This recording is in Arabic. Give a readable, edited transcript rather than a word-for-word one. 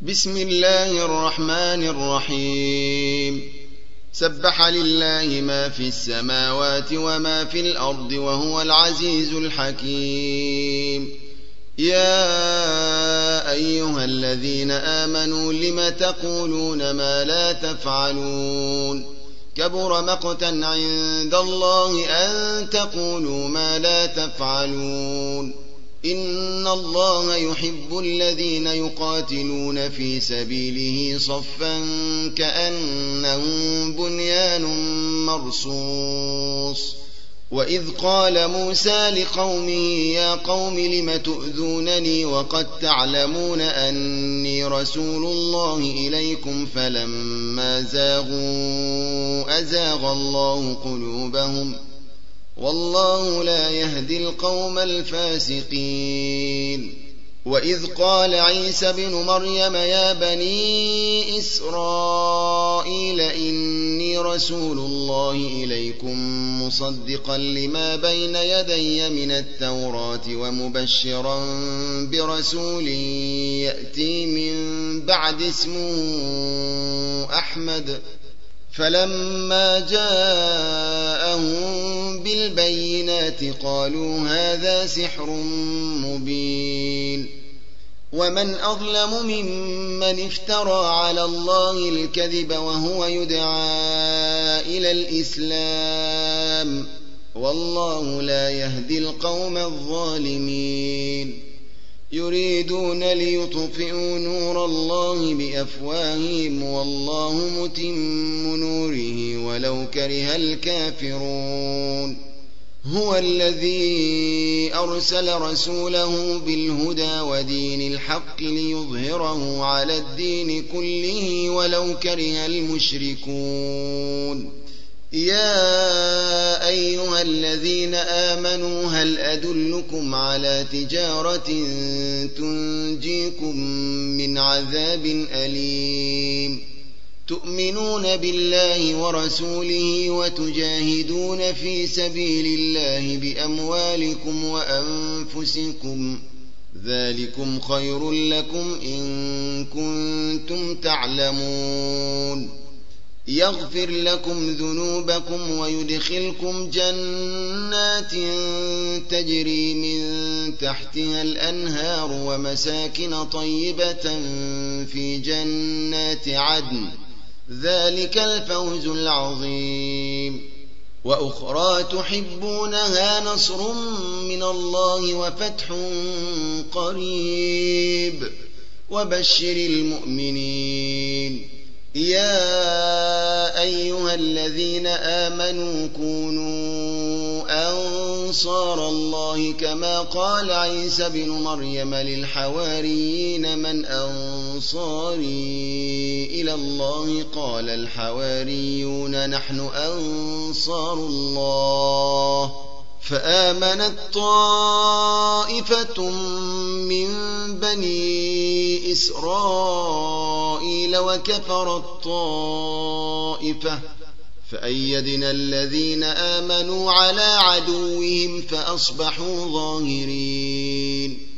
بسم الله الرحمن الرحيم سبح لله ما في السماوات وما في الأرض وهو العزيز الحكيم يا أيها الذين آمنوا لم تقولون ما لا تفعلون كبر مقتا عند الله أن تقولوا ما لا تفعلون إن الله يحب الذين يقاتلون في سبيله صفا كأنهم بنيان مرصوص وإذ قال موسى لقومه يا قوم لم تؤذونني وقد تعلمون أني رسول الله إليكم فلما زاغوا أزاغ الله قلوبهم والله لا يهدي القوم الفاسقين وإذ قال عيسى بن مريم يا بني إسرائيل إني رسول الله إليكم مصدقا لما بين يدي من التوراة ومبشرا برسول يأتي من بعد اسمه أحمد فلما جاءهم بالبينات قالوا هذا سحر مبين ومن أظلم ممن افترى على الله الكذب وهو يدعى إلى الإسلام والله لا يهدي القوم الظالمين يريدون ليطفئوا نور الله بأفواههم والله متم نوره ولو كره الكافرون هو الذي أرسل رسوله بالهدى ودين الحق ليظهره على الدين كله ولو كره المشركون يا أيها الذين آمنوا هل أدلكم على تجارة تنجيكم من عذاب أليم تؤمنون بالله ورسوله وتجاهدون في سبيل الله بأموالكم وأنفسكم ذلكم خير لكم إن كنتم تعلمون يغفر لكم ذنوبكم ويدخلكم جنات تجري من تحتها الأنهار ومساكن طيبة في جنات عدن ذلك الفوز العظيم وأخرى تحبونها نصر من الله وفتح قريب وبشر المؤمنين يا أيها الذين آمنوا كونوا أنصار الله كما قال عيسى بن مريم للحواريين من أنصاري إلى الله قال الحواريون نحن أنصار الله فآمنت طائفة من بني إسرائيل وكفرت طائفة فأيدنا الذين آمنوا على عدوهم فأصبحوا ظاهرين